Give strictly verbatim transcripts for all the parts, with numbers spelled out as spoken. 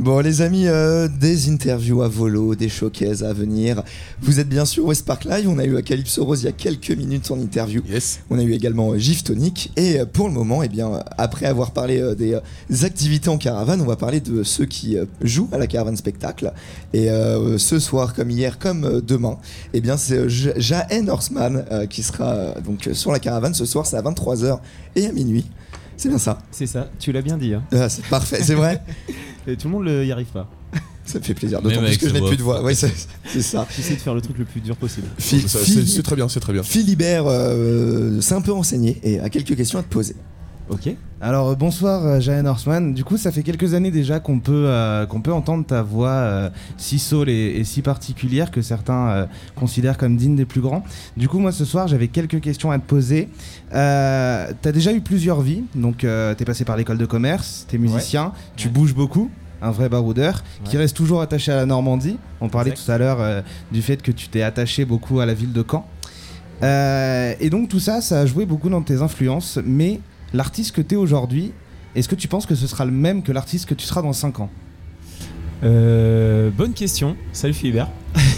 Bon les amis, euh, des interviews à volo, des showcases à venir. Vous êtes bien sûr West Park Live, on a eu Calypso Rose il y a quelques minutes en interview. Yes. On a eu également euh, Gif Tonic. Et euh, pour le moment, eh bien, après avoir parlé euh, des euh, activités en caravane, on va parler de ceux qui euh, jouent à la caravane spectacle. Et euh, ce soir, comme hier, comme euh, demain, eh bien, c'est euh, Jahen Horseman euh, qui sera euh, donc, sur la caravane. Ce soir, c'est à vingt-trois heures et à minuit. C'est bien ça. C'est ça, tu l'as bien dit. Hein. Ah, c'est parfait, c'est vrai. Et tout le monde n'y arrive pas. Ça me fait plaisir, d'autant plus que je n'ai plus de voix. Ouais, c'est, c'est ça. J'essaie de faire le truc le plus dur possible. Phil, ça, Phil, c'est, c'est très bien, c'est très bien. Philibert euh, s'est un peu renseigné et a quelques questions à te poser. Ok. Alors euh, bonsoir euh, Jahen Horseman. Du coup ça fait quelques années déjà qu'on peut, euh, qu'on peut entendre ta voix euh, si soul et, et si particulière que certains euh, considèrent comme digne des plus grands. Du coup moi ce soir j'avais quelques questions à te poser. Euh, t'as déjà eu plusieurs vies, donc euh, t'es passé par l'école de commerce, t'es musicien, ouais. tu ouais. bouges beaucoup. Un vrai baroudeur ouais. qui reste toujours attaché à la Normandie. On parlait exact. tout à l'heure euh, du fait que tu t'es attaché beaucoup à la ville de Caen. Euh, et donc tout ça, ça a joué beaucoup dans tes influences. Mais l'artiste que tu es aujourd'hui, est-ce que tu penses que ce sera le même que l'artiste que tu seras dans cinq ans ? euh, Bonne question. Salut Philibert.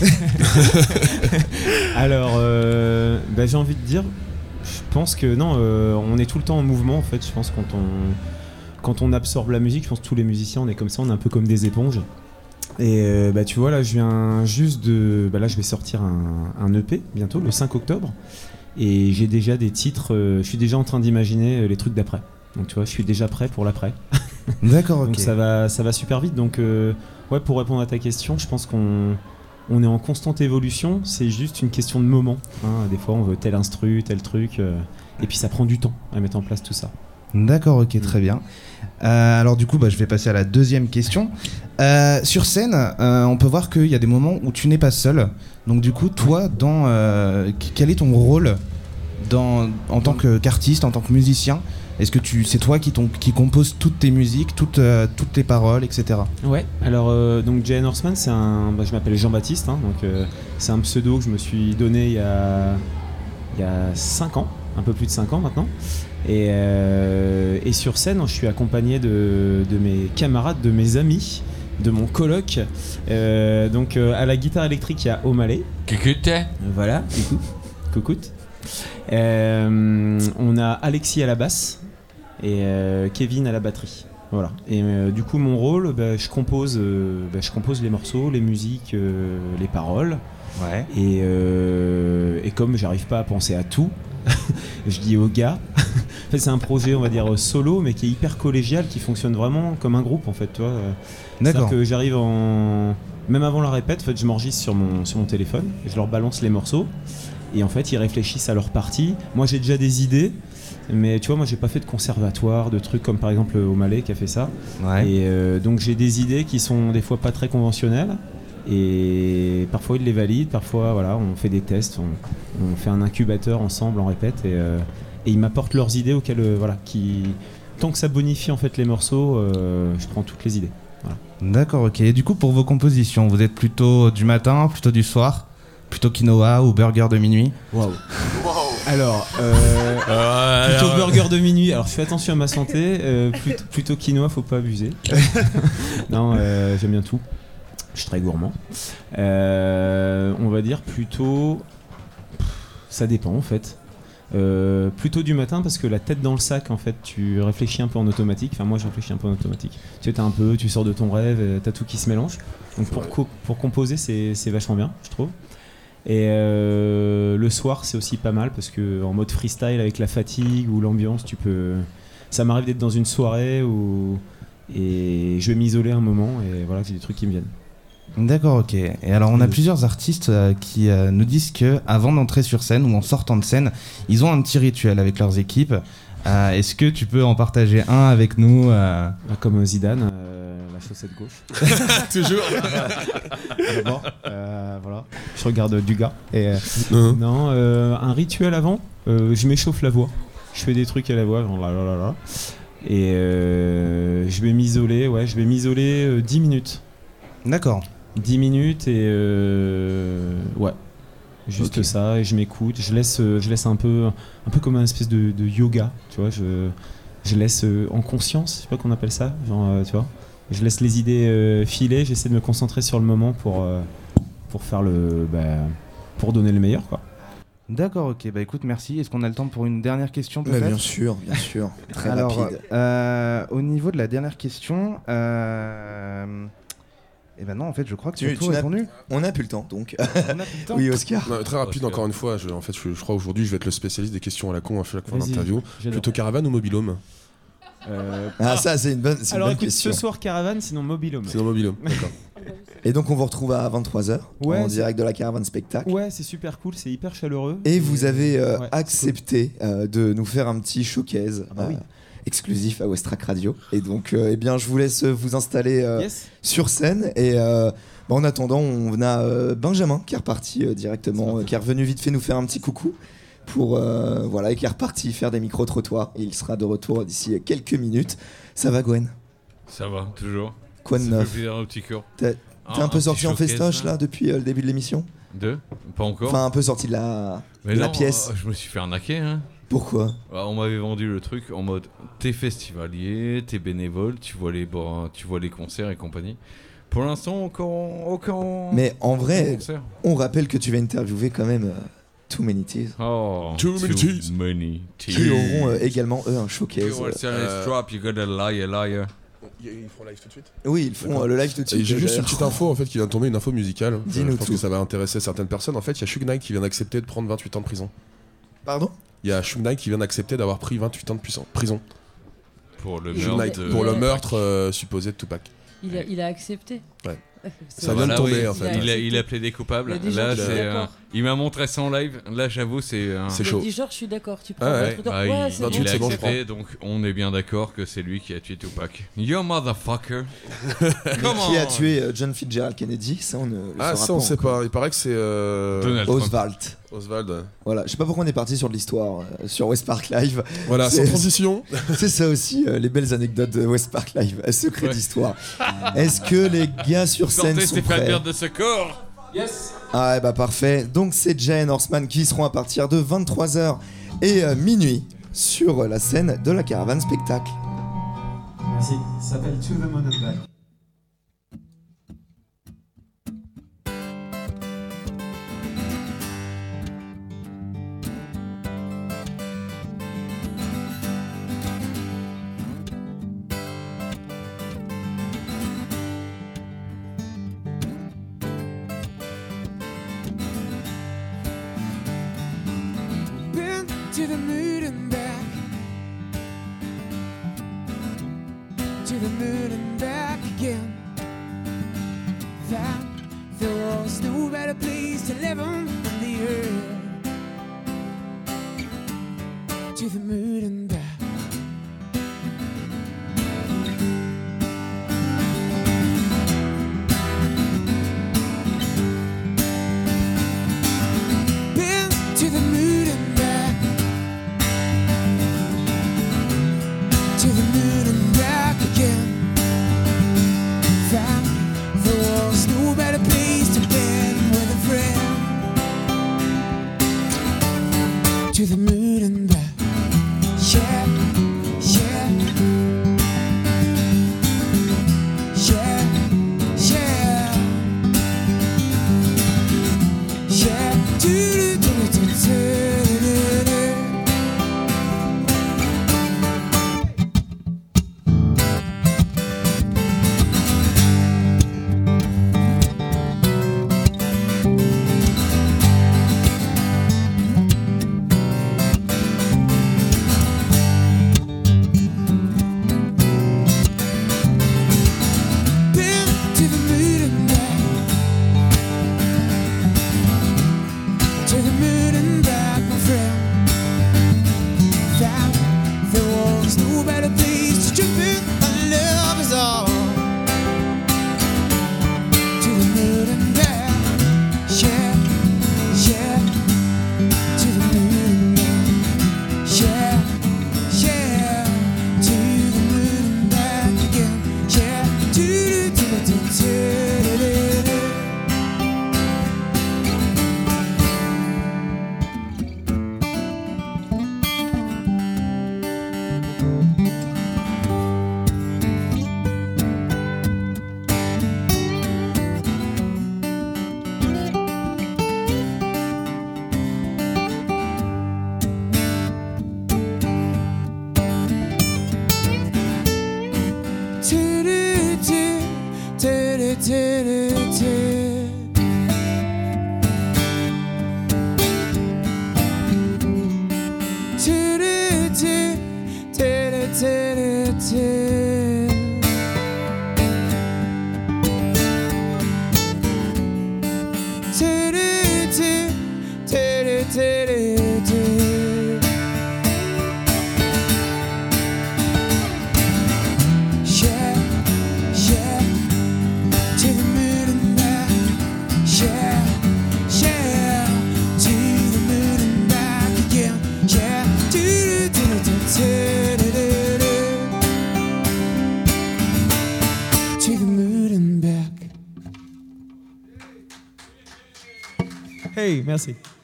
Alors, euh, bah, j'ai envie de dire, je pense que non, euh, on est tout le temps en mouvement en fait. Je pense quand on... Quand on absorbe la musique, je pense que tous les musiciens, on est comme ça, on est un peu comme des éponges. Et euh, bah, tu vois, là, je viens juste de... Bah, là, je vais sortir un, un E P bientôt, le cinq octobre. Et j'ai déjà des titres... Euh, je suis déjà en train d'imaginer les trucs d'après. Donc, tu vois, je suis déjà prêt pour l'après. D'accord, ok. Donc, ça va, ça va super vite. Donc, euh, ouais, pour répondre à ta question, je pense qu'on on est en constante évolution. C'est juste une question de moment. Hein. Des fois, on veut tel instru, tel truc. Euh, et puis, ça prend du temps à mettre en place tout ça. D'accord, ok, très bien. Euh, alors du coup, bah, je vais passer à la deuxième question. Euh, sur scène, euh, on peut voir qu'il y a des moments où tu n'es pas seul. Donc du coup, toi, dans, euh, quel est ton rôle dans, en tant que, qu'artiste, en tant que musicien ? Est-ce que tu, c'est toi qui, qui composes toutes tes musiques, toutes, euh, toutes tes paroles, et cetera. Ouais, alors euh, donc Jahen Horseman, c'est un, bah, je m'appelle Jean-Baptiste, hein, donc euh, c'est un pseudo que je me suis donné il y a, il y a cinq ans, un peu plus de cinq ans maintenant. Et, euh, et sur scène, je suis accompagné de, de mes camarades, de mes amis, de mon coloc. Euh, donc euh, à la guitare électrique, il y a O'Malley. Coucoute. Voilà, coucou. Coucoute. Euh, on a Alexis à la basse et euh, Kevin à la batterie. Voilà. Et euh, du coup, mon rôle, bah, je compose, euh, bah, je compose les morceaux, les musiques, euh, les paroles. Ouais. Et, euh, et comme j'arrive pas à penser à tout, je dis aux gars. En fait, c'est un projet, on va dire solo, mais qui est hyper collégial, qui fonctionne vraiment comme un groupe, en fait. Tu vois. D'accord. C'est-à-dire que j'arrive en, même avant la répète, en fait, je m'enregistre sur mon sur mon téléphone, et je leur balance les morceaux, et en fait, ils réfléchissent à leur partie. Moi, j'ai déjà des idées. Mais tu vois, moi j'ai pas fait de conservatoire, de trucs comme par exemple O'Malley qui a fait ça. Ouais. Et euh, donc j'ai des idées qui sont des fois pas très conventionnelles. Et parfois ils les valident, parfois voilà, on fait des tests, on, on fait un incubateur ensemble, on répète et, euh, et ils m'apportent leurs idées auxquelles euh, voilà, qui tant que ça bonifie en fait les morceaux, euh, je prends toutes les idées. Voilà. D'accord, ok. Et du coup pour vos compositions, vous êtes plutôt du matin, plutôt du soir, plutôt quinoa ou burger de minuit? Waouh. Alors, euh, euh, plutôt alors... burger de minuit. Alors, je fais attention à ma santé. Euh, plutôt, plutôt quinoa, faut pas abuser. Non, euh, j'aime bien tout. Je suis très gourmand. Euh, on va dire plutôt. Ça dépend en fait. Euh, plutôt du matin parce que la tête dans le sac, en fait, tu réfléchis un peu en automatique. Enfin, moi, je réfléchis un peu en automatique. Tu sais, t'as un peu, tu sors de ton rêve, t'as tout qui se mélange. Donc, pour, co- pour composer, c'est, c'est vachement bien, je trouve. Et euh, le soir c'est aussi pas mal parce que en mode freestyle avec la fatigue ou l'ambiance tu peux, ça m'arrive d'être dans une soirée où et je vais m'isoler un moment et voilà, j'ai des trucs qui me viennent. D'accord, ok. Et alors on a plusieurs artistes euh, qui euh, nous disent que avant d'entrer sur scène ou en sortant de scène, ils ont un petit rituel avec leurs équipes. Euh, est-ce que tu peux en partager un avec nous euh... Comme Zidane, euh, la chaussette gauche. Toujours. D'abord, euh, voilà. Je regarde du gars. Et, euh, uh-huh. Non, euh, un rituel avant, euh, je m'échauffe la voix. Je fais des trucs à la voix, genre là là là là. Et euh, je vais m'isoler, ouais, je vais m'isoler euh, dix minutes. D'accord. dix minutes et euh, ouais. Juste okay. Ça, et je m'écoute, je laisse, je laisse un peu, un peu comme un espèce de, de yoga, tu vois, je, je laisse en conscience, je sais pas qu'on appelle ça, genre, tu vois, je laisse les idées euh, filer, j'essaie de me concentrer sur le moment pour, euh, pour faire le, bah, pour donner le meilleur, quoi. D'accord, ok, bah écoute, merci. Est-ce qu'on a le temps pour une dernière question peut-être ? Bien sûr, bien sûr, très Alors, rapide. Euh, au niveau de la dernière question, euh... eh ben non, en fait, je crois que tu, tu as tout répondu. On n'a plus le temps, donc. On a plus le temps. Oui, Oscar. Non, très rapide, Oscar. Encore une fois. Je, en fait, je, je crois aujourd'hui, je vais être le spécialiste des questions à la con à chaque fois d'interview. Plutôt caravane ou mobilhome ? Euh... Ah, ça, c'est une bonne, c'est Alors, une bonne écoute, question. Ce soir, caravane, sinon mobilhome. Sinon mobilhome, d'accord. Et donc on vous retrouve à vingt-trois heures ouais, en direct de la Caravane Spectacle. Ouais, c'est super cool, c'est hyper chaleureux. Et, et vous avez euh, ouais, accepté cool. euh, de nous faire un petit showcase ah bah euh, oui. exclusif à Westrack Radio. Et donc euh, eh bien, je vous laisse vous installer euh, yes. sur scène. Et euh, bah, en attendant, on a euh, Benjamin qui est reparti euh, directement, euh, qui est revenu vite fait nous faire un petit coucou. Pour, euh, voilà, et qui est reparti faire des micro-trottoirs. Et il sera de retour d'ici quelques minutes. Ça va, Gwen ? Ça va, toujours. Quoi de neuf ? T'as Ah, un peu sorti en festoche là depuis euh, le début de l'émission ? Deux ? Pas encore. Enfin un peu sorti de la, Mais de non, la pièce. Euh, je me suis fait arnaquer. Hein. Pourquoi ? On m'avait vendu le truc en mode t'es festivalier, t'es bénévole, tu vois les, bon, tu vois les concerts et compagnie. Pour l'instant, aucun, aucun. Mais en vrai, on rappelle que tu vas interviewer quand même euh, Too Many Teas. Oh, Too Many Teas. Many teas. Qui auront euh, également eux un showcase. Euh, drop, you gotta lie, liar. Ils font live tout de suite ? Oui, ils font euh, le live tout de suite. Et j'ai juste une petite info en fait qui vient de tomber, une info musicale. Dis-nous je pense tout. que ça va intéresser certaines personnes. En fait, il y a Suge Knight qui vient d'accepter de prendre vingt-huit ans de prison. Pardon ? Il y a Suge Knight qui vient d'accepter d'avoir pris vingt-huit ans de prison. Pour le Suge meurtre, Knight, de... pour le meurtre euh, supposé de Tupac. Il a, il a accepté. Ouais. C'est ça vient voilà, de tomber oui. en fait. Il a, il a plaidé coupable. Il Là, c'est, euh, il m'a montré son live. Là, j'avoue, c'est. Euh... C'est il chaud. a dit genre, je suis d'accord. Tu prends ah ouais. bah, ouais, il, c'est il bon. a bon, accepté, donc on est bien d'accord que c'est lui qui a tué Tupac. You motherfucker. Qui a tué euh, John Fitzgerald Kennedy ? Ça, on ne le Ah, ça, pas on sait encore. pas. Il paraît que c'est. Euh... Donald Oswald. Oswald. Voilà, je sais pas pourquoi on est parti sur de l'histoire euh, sur West Park Live. Voilà, c'est, sans transition. C'est ça aussi, euh, les belles anecdotes de West Park Live, un secret ouais. d'histoire. Est-ce que les gars sur scène Sortez, sont c'est prêts ? Stéphane de Secours. Yes. Ah bah parfait. Donc c'est Giant Horseman qui seront à partir de vingt-trois heures et euh, minuit sur la scène de la Caravane Spectacle. Merci. Ça s'appelle To the Moon and Back. To the moon and back, to the moon and back again. That there was no better place to live on than the earth. To the moon and back. Been to the moon and back. To the moon and back again. Found there was no better place to be with a friend. To the moon and back. Yeah, yeah. Yeah, yeah. Yeah. Do do do do do do. Hey, merci.